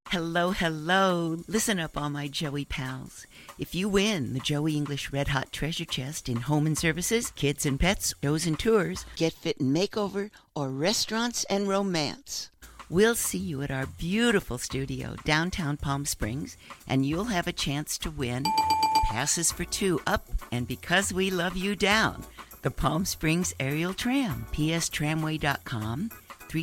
Hello, hello. Listen up, all my Joey pals. If you win the Joey English Red Hot Treasure Chest in home and services, kids and pets, shows and tours, Get Fit and Makeover, or restaurants and romance, we'll see you at our beautiful studio downtown Palm Springs, and you'll have a chance to win passes for 2 up, and because we love you down, the Palm Springs Aerial Tram, pstramway.com,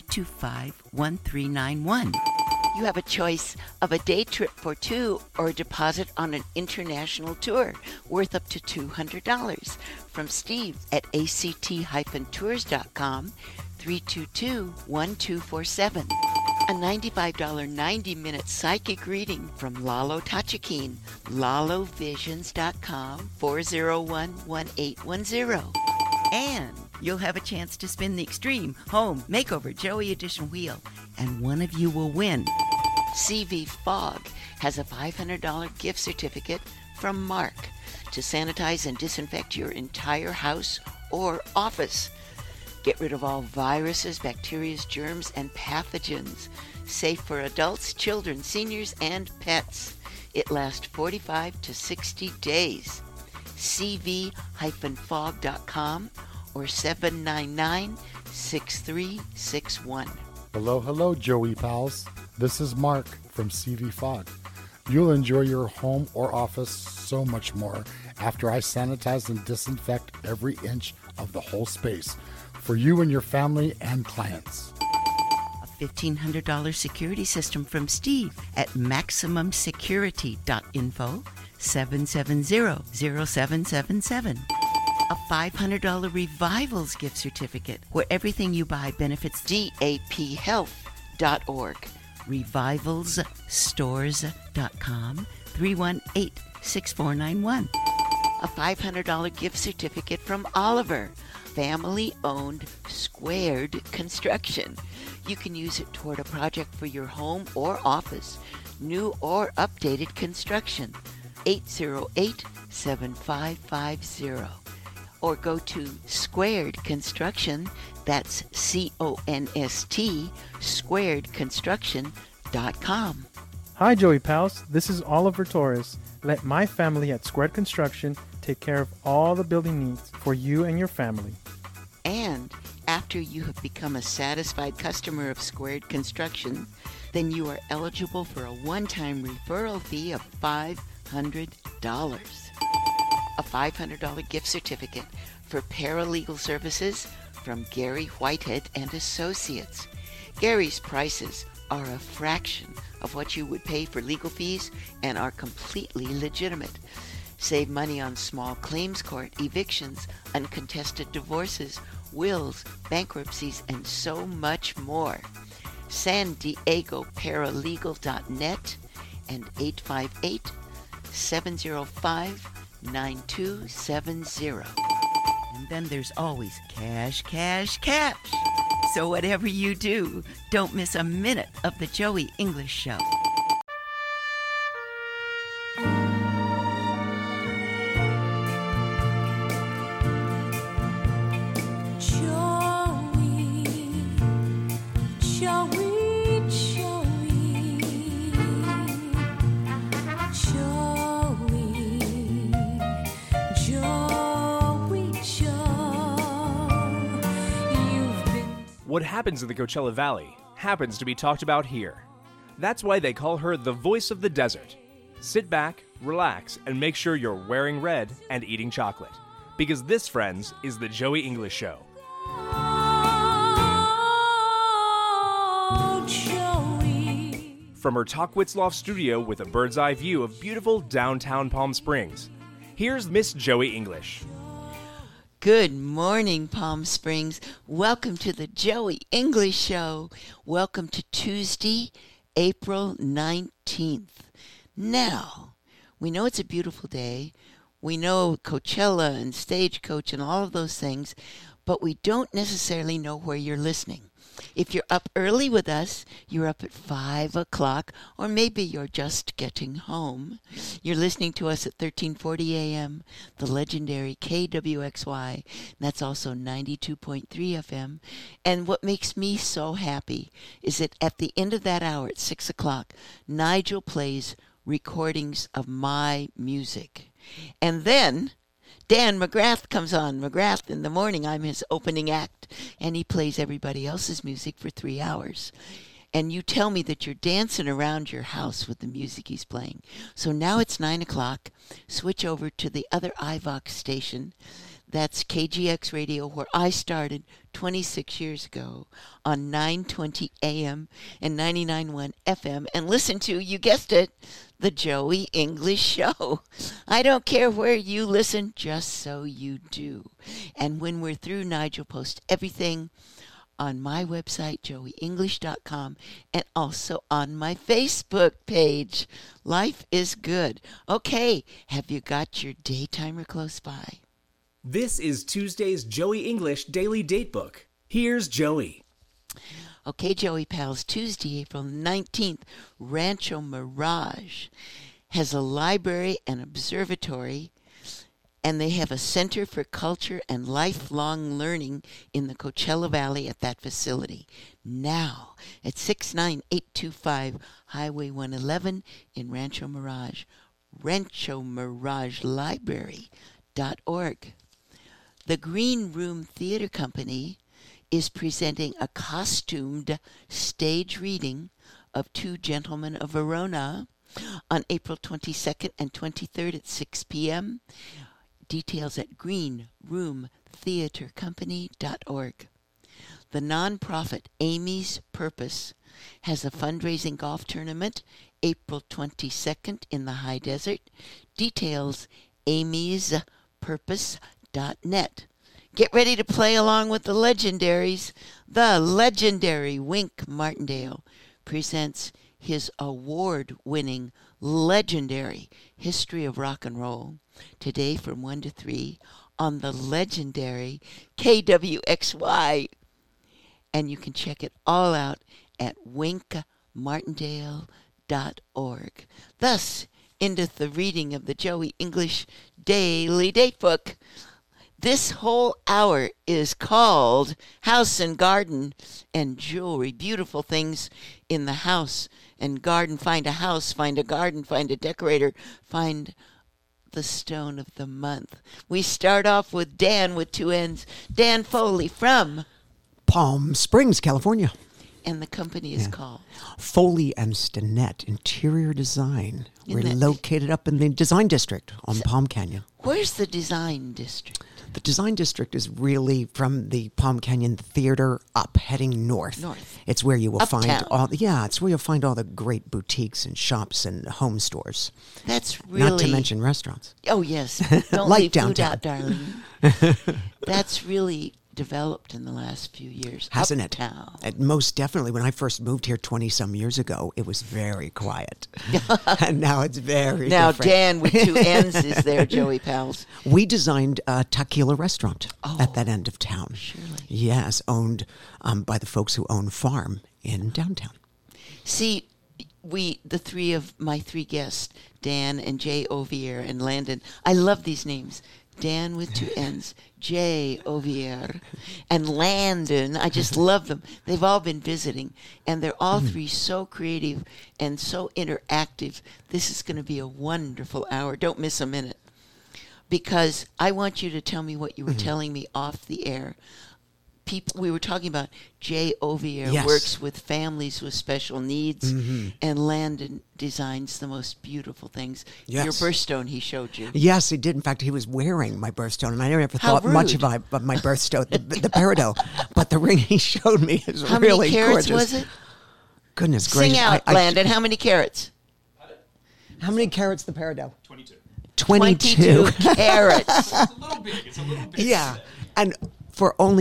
325-1391. you have a choice of a day trip for 2 or a deposit on an international tour worth up to $200 from Steve at act-tours.com, 322-1247. A $95 90-minute psychic reading from Lalo Tachikine, lalovisions.com, 401-1810. And you'll have a chance to spin the Extreme Home Makeover Joey Edition wheel, and one of you will win. CV Fog has a $500 gift certificate from Mark to sanitize and disinfect your entire house or office. Get rid of all viruses, bacteria, germs, and pathogens. Safe for adults, children, seniors, and pets. It lasts 45 to 60 days. cv-fog.com or 799-6361. Hello, Joey pals. This is Mark from CV Fog. You'll enjoy your home or office so much more after I sanitize and disinfect every inch of the whole space for you and your family and clients. A $1,500 security system from Steve at MaximumSecurity.info, 770-0777. A $500 Revivals gift certificate where everything you buy benefits daphealth.org. RevivalsStores.com, 318-6491. A $500 gift certificate from Oliver, family-owned Squared Construction. You can use it toward a project for your home or office, new or updated construction. 808-7550. Or go to Squared Construction, that's CONST, squaredconstruction.com. Hi, Joey pals. This is Oliver Torres. Let my family at Squared Construction take care of all the building needs for you and your family. And after you have become a satisfied customer of Squared Construction, then you are eligible for a one-time referral fee of $500. A $500 gift certificate for paralegal services from Gary Whitehead and Associates. Gary's prices are a fraction of what you would pay for legal fees and are completely legitimate. Save money on small claims court, evictions, uncontested divorces, wills, bankruptcies, and so much more. San Diego Paralegal.net and 858-705-9270. And then there's always cash, cash, cash. So whatever you do, don't miss a minute of the Joey English Show. What happens in the Coachella Valley happens to be talked about here. That's why they call her the voice of the desert. Sit back, relax, and make sure you're wearing red and eating chocolate. Because this, friends, is the Joey English Show. From her Talkwitzloft studio with a bird's eye view of beautiful downtown Palm Springs, here's Miss Joey English. Good morning, Palm Springs. Welcome to the Joey English Show. Welcome to Tuesday, April 19th. Now, we know it's a beautiful day. We know Coachella and Stagecoach and all of those things, but we don't necessarily know where you're listening. If you're up early with us, you're up at 5 o'clock, or maybe you're just getting home. You're listening to us at 1340 a.m., the legendary KWXY, and that's also 92.3 FM. And what makes me so happy is that at the end of that hour at 6 o'clock, Nigel plays recordings of my music. And then Dan McGrath comes on. McGrath, in the morning, I'm his opening act, and he plays everybody else's music for 3 hours. And you tell me that you're dancing around your house with the music he's playing. So now it's 9 o'clock. Switch over to the other iVox station. That's KGX Radio, where I started 26 years ago on 920 AM and 99.1 FM. And listen to, you guessed it, the Joey English Show. I don't care where you listen, just so you do. And when we're through, Nigel posts everything on my website, joeyenglish.com, and also on my Facebook page. Life is good. Okay, have you got your daytimer close by? This is Tuesday's Joey English Daily Datebook. Here's Joey. Okay, Joey Pals, Tuesday, April 19th, Rancho Mirage has a library and observatory, and they have a Center for Culture and Lifelong Learning in the Coachella Valley at that facility. Now, at 69825 Highway 111 in Rancho Mirage, ranchomiragelibrary.org. The Green Room Theater Company is presenting a costumed stage reading of Two Gentlemen of Verona on April 22nd and 23rd at 6 p.m. Details at greenroomtheatercompany.org. The nonprofit Amy's Purpose has a fundraising golf tournament April 22nd in the High Desert. Details amyspurpose.net. Get ready to play along with the legendaries. The legendary Wink Martindale presents his award-winning legendary History of Rock and Roll today from 1 to 3 on the legendary KWXY. And you can check it all out at winkmartindale.org. Thus, endeth the reading of the Joey English Daily Datebook. This whole hour is called House and Garden and Jewelry. Beautiful things in the house and garden. Find a house, find a garden, find a decorator, find the stone of the month. We start off with Dan with two N's. Dan Foley from Palm Springs, California. And the company is called Foley and Stinnett Interior Design. We're located up in the Design District on Palm Canyon. Where's the Design District? The Design District is really from the Palm Canyon Theater up, heading north. It's where you will find all. Yeah, it's where you'll find all the great boutiques and shops and home stores. That's really, not to mention restaurants. Oh yes, don't like leave downtown. food out, darling. That's really developed in the last few years. Hasn't Uptown. it? Most definitely. When I first moved here 20-some years ago, it was very quiet. And now it's very different. Dan with two N's is there, Joey Pals. We designed a tequila restaurant at that end of town. Surely. Yes, owned by the folks who own Farm in downtown. See, the three of my three guests, Dan and Jay Ovier and Landon, I love these names. Dan with two N's, Jay Ovier, and Landon. I just love them. They've all been visiting, and they're all three so creative and so interactive. This is going to be a wonderful hour. Don't miss a minute, because I want you to tell me what you were telling me off the air. We were talking about Jay Ovier works with families with special needs, and Landon designs the most beautiful things. Yes. Your birthstone he showed you. Yes, he did. In fact, he was wearing my birthstone, and I never How thought much rude. of my birthstone, the peridot. But the ring he showed me is How really many carats gorgeous. was it? Goodness gracious. Sing out, Landon. How many carats? How many carats the peridot? 22. 22. carats. It's a little big. Yeah. And For only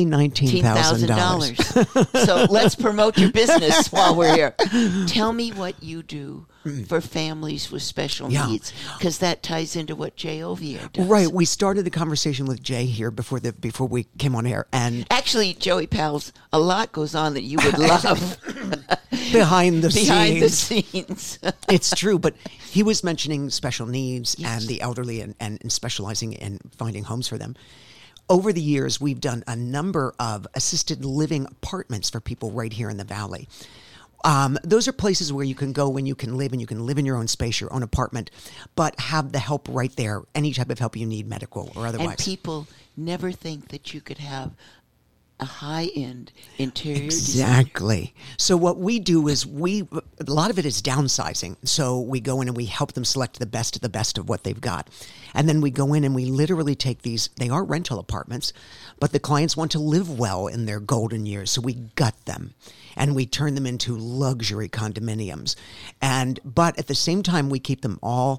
$19,000. So let's promote your business while we're here. Tell me what you do for families with special needs, because that ties into what Jay Ovier does. Right. We started the conversation with Jay here before we came on air, and actually, Joey Pals, a lot goes on that you would love behind the scenes. It's true, but he was mentioning special needs and the elderly, and specializing in finding homes for them. Over the years, we've done a number of assisted living apartments for people right here in the Valley. Those are places where you can go and you can live in your own space, your own apartment, but have the help right there, any type of help you need, medical or otherwise. And people never think that you could have a high-end interior Exactly. designer. So what we do is a lot of it is downsizing. So we go in and we help them select the best of what they've got. And then we go in and we literally take these, they are rental apartments, but the clients want to live well in their golden years. So we gut them and we turn them into luxury condominiums. But at the same time, we keep them all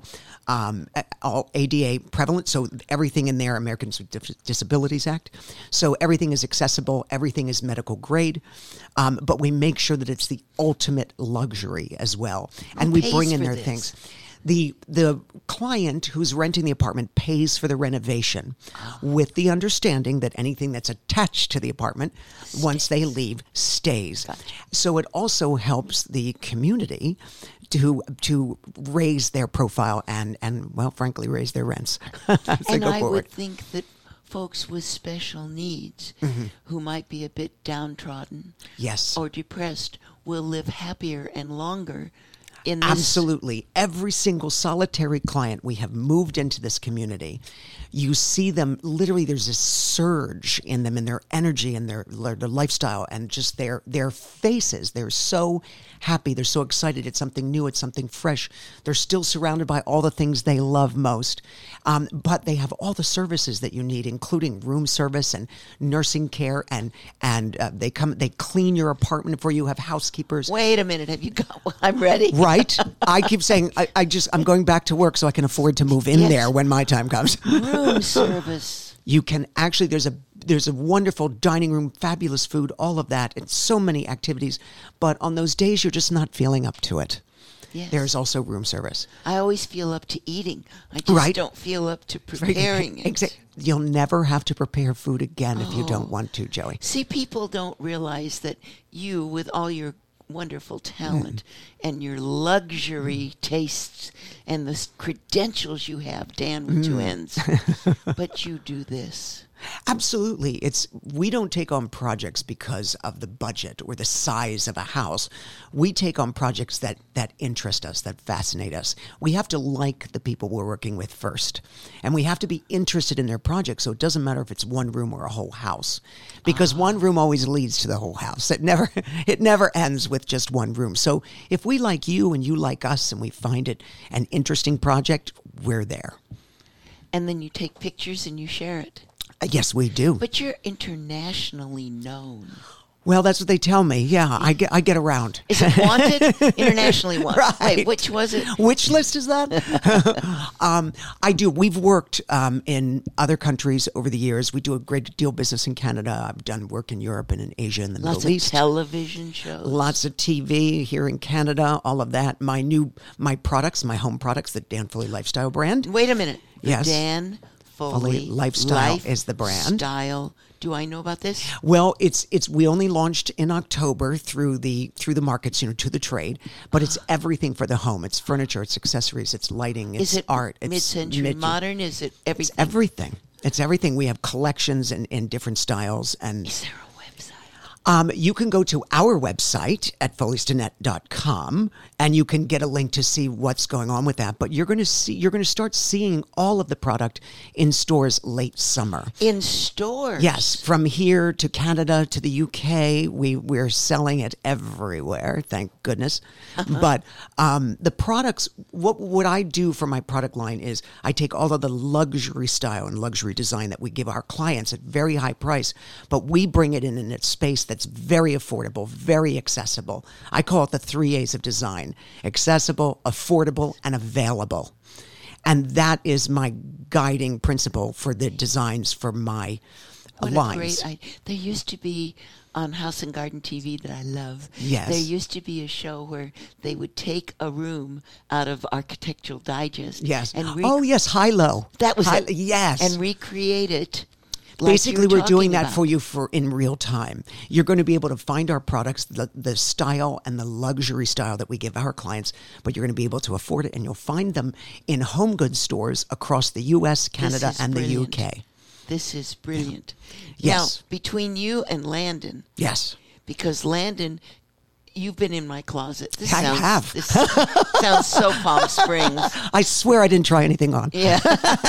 ADA prevalent. So everything in there, Americans with Disabilities Act. So everything is accessible. Everything is medical grade. But we make sure that it's the ultimate luxury as well. And we bring in their things. The client who's renting the apartment pays for the renovation with the understanding that anything that's attached to the apartment once they leave stays. Gotcha. So it also helps the community to raise their profile and well, frankly, raise their rents. And I would think that folks with special needs who might be a bit downtrodden or depressed will live happier and longer. Absolutely. Every single solitary client we have moved into this community, you see them, literally there's this surge in them, in their energy and their lifestyle and just their faces. They're so happy. They're so excited. It's something new. It's something fresh. They're still surrounded by all the things they love most. But they have all the services that you need, including room service and nursing care. And they clean your apartment for you, have housekeepers. Wait a minute. Have you got one? I'm ready. Right. I keep saying, I'm going back to work so I can afford to move in there when my time comes. Room service. You can actually, there's a wonderful dining room, fabulous food, all of that, and so many activities. But on those days, you're just not feeling up to it. Yes. There's also room service. I always feel up to eating. I just don't feel up to preparing it. Exactly. You'll never have to prepare food again if you don't want to, Joey. See, people don't realize that you, with all your wonderful talent and your luxury tastes and the credentials you have, Dan with two N's, but you do this. Absolutely. We don't take on projects because of the budget or the size of a house. We take on projects that interest us, that fascinate us. We have to like the people we're working with first. And we have to be interested in their project, so it doesn't matter if it's one room or a whole house. Because one room always leads to the whole house. It never ends with just one room. So if we like you and you like us and we find it an interesting project, we're there. And then you take pictures and you share it. Yes, we do. But you're internationally known. Well, that's what they tell me. Yeah, I get around. Is it wanted? Internationally wanted. Right. Wait, which was it? Which list is that? I do. We've worked in other countries over the years. We do a great deal of business in Canada. I've done work in Europe and in Asia and the Middle East. Lots of television shows. Lots of TV here in Canada, all of that. My products, my home products, the Dan Foley Lifestyle brand. Wait a minute. Yes. Dan Foley Lifestyle is the brand. Style. Do I know about this? Well, we only launched in October through the markets, to the trade, but it's everything for the home. It's furniture, it's accessories, it's lighting, it's art, it's mid-century modern. Is it everything? It's everything. It's everything. We have collections in different styles. And is there a website? You can go to our website at foleystinnett.com and you can get a link to see what's going on with that. But you're going to start seeing all of the product in stores late summer. In stores? Yes, from here to Canada to the UK, we're selling it everywhere. Thank goodness. But the products, what I do for my product line is I take all of the luxury style and luxury design that we give our clients at very high price, but we bring it in a space that's very affordable, very accessible. I call it the 3 A's of design: accessible, affordable, and available. And that is my guiding principle for the designs for my What lines. a great idea. There used to be on House and Garden TV that I love. Yes. There used to be a show where they would take a room out of Architectural Digest. Yes. And Yes, high-low. that was it. Yes. And recreate it. Like Basically, you were we're doing talking that about. for you for in real time. You're going to be able to find our products, the style and the luxury style that we give our clients, but you're going to be able to afford it, and you'll find them in home goods stores across the U.S., Canada, is and brilliant. the UK. This is brilliant. Yes. Now, between you and Landon, Yes. because Landon, you've been in my closet. This I have. This sounds so Palm Springs. I swear I didn't try anything on. Yeah.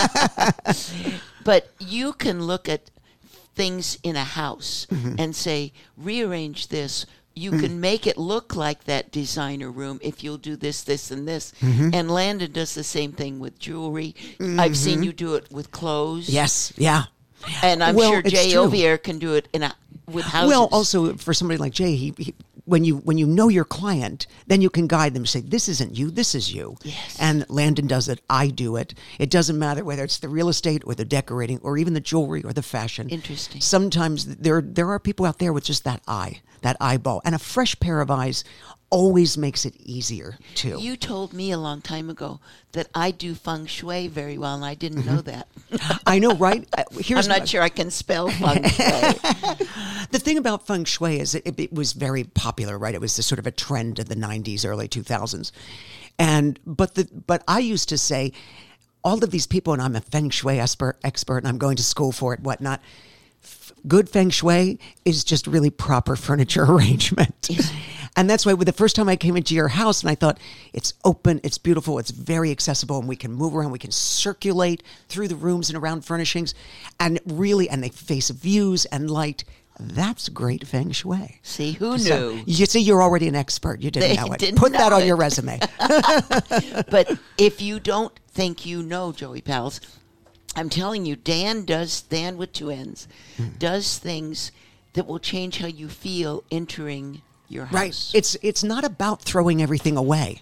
But you can look at things in a house and say, rearrange this. You can make it look like that designer room if you'll do this, this, and this. And Landon does the same thing with jewelry. I've seen you do it with clothes. Yes. Yeah. And I'm Well, sure it's Jay true. Ovier can do it with houses. Well, also for somebody like Jay, he when you know your client, then you can guide them. Say, this isn't you, this is you. Yes. And Landon does it. I do it. It doesn't matter whether it's the real estate or the decorating or even the jewelry or the fashion. Interesting. Sometimes there are people out there with just that eye, that eyeball, and a fresh pair of eyes always makes it easier too. You told me a long time ago that I do feng shui very well, and I didn't know that. I know, right? I'm not sure I can spell feng shui. The thing about feng shui is it was very popular, right? It was sort of a trend in the 90s, early 2000s. But I used to say, all of these people, and I'm a feng shui expert, and I'm going to school for it, whatnot. Good feng shui is just really proper furniture arrangement. And that's why the first time I came into your house and I thought, it's open, it's beautiful, it's very accessible, and we can move around, we can circulate through the rooms and around furnishings, and they face views and light. That's great feng shui. See, who knew? So, you see, you're already an expert. You didn't They know it. didn't Put that know on it. your resume. But if you don't think you know, Joey Pals, I'm telling you, Dan with two N's, does things that will change how you feel entering your house. Right. It's not about throwing everything away.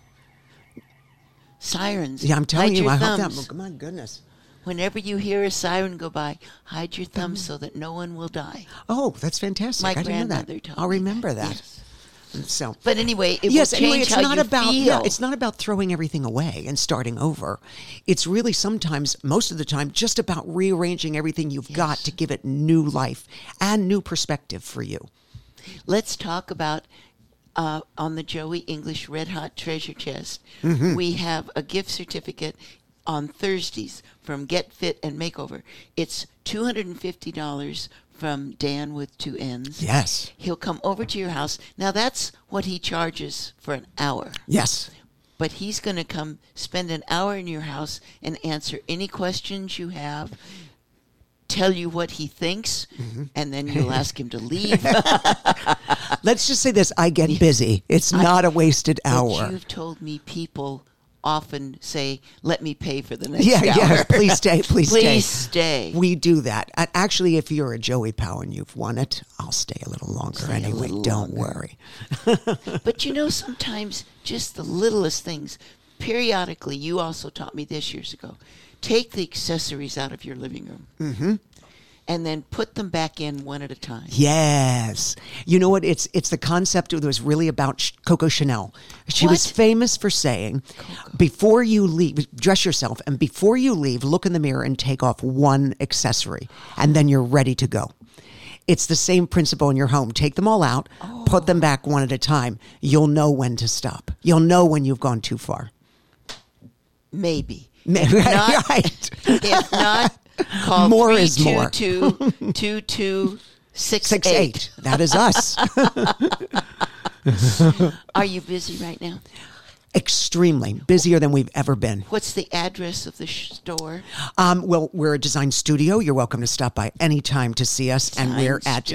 Sirens. Yeah, I'm telling hide you, your I hope thumbs. that. My goodness. Whenever you hear a siren go by, hide your thumbs so that no one will die. Oh, that's fantastic. My I didn't know grandmother that. told I'll me remember that. that. Yes. So, But anyway, it yes, will change anyway, it's how not you about feel. it's not about throwing everything away and starting over. It's really sometimes, most of the time, just about rearranging everything you've got to give it new life and new perspective for you. Let's talk about on the Joey English Red Hot Treasure Chest. We have a gift certificate on Thursdays from Get Fit and Makeover. It's $250 from Dan with two N's. Yes. He'll come over to your house. Now, that's what he charges for an hour. Yes. But he's going to come spend an hour in your house and answer any questions you have, tell you what he thinks, and then you'll ask him to leave. Let's just say this. I get busy. It's not a wasted But hour. you've told me people often say, let me pay for the next Yeah, hour. yes. Please stay. Please stay. Please stay. We do that. Actually, if you're a Joey Pow and you've won it, I'll stay a little longer Stay a anyway. little Don't longer. worry. But you know, sometimes just the littlest things. Periodically, you also taught me this years ago. Take the accessories out of your living room. And then put them back in one at a time. Yes. You know what? It's the concept that was really about Coco Chanel. She was What? famous for saying, before you leave, dress yourself, and before you leave, look in the mirror and take off one accessory, and then you're ready to go. It's the same principle in your home. Take them all out, put them back one at a time. You'll know when to stop. You'll know when you've gone too far. Maybe. Right. If not, call More is more. 322-2268. That is us. Are you busy right now? Extremely busier than we've ever been. What's the address of the store? Well, we're a design studio. You're welcome to stop by anytime to see us. And we're at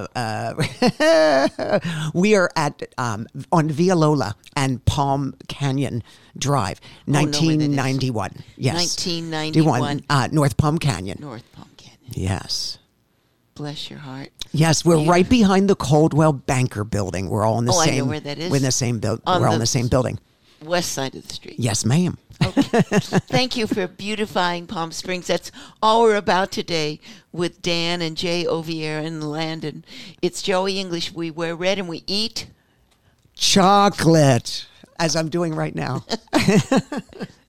we are at on Via Lola and Palm Canyon Drive, know where that is. 1991. Yes, 1991. North Palm Canyon. North Palm Canyon. Yes. Bless your heart. Yes, we're Yeah. right behind the Coldwell Banker building. We're all in the Oh, I same. know where that is. We're in the same building. On We're all the- in the same building. West side of the street. Yes, ma'am. Okay. Thank you for beautifying Palm Springs. That's all we're about today with Dan and Jay Ovier in Landon. It's Joey English. We wear red and we eat chocolate, as I'm doing right now.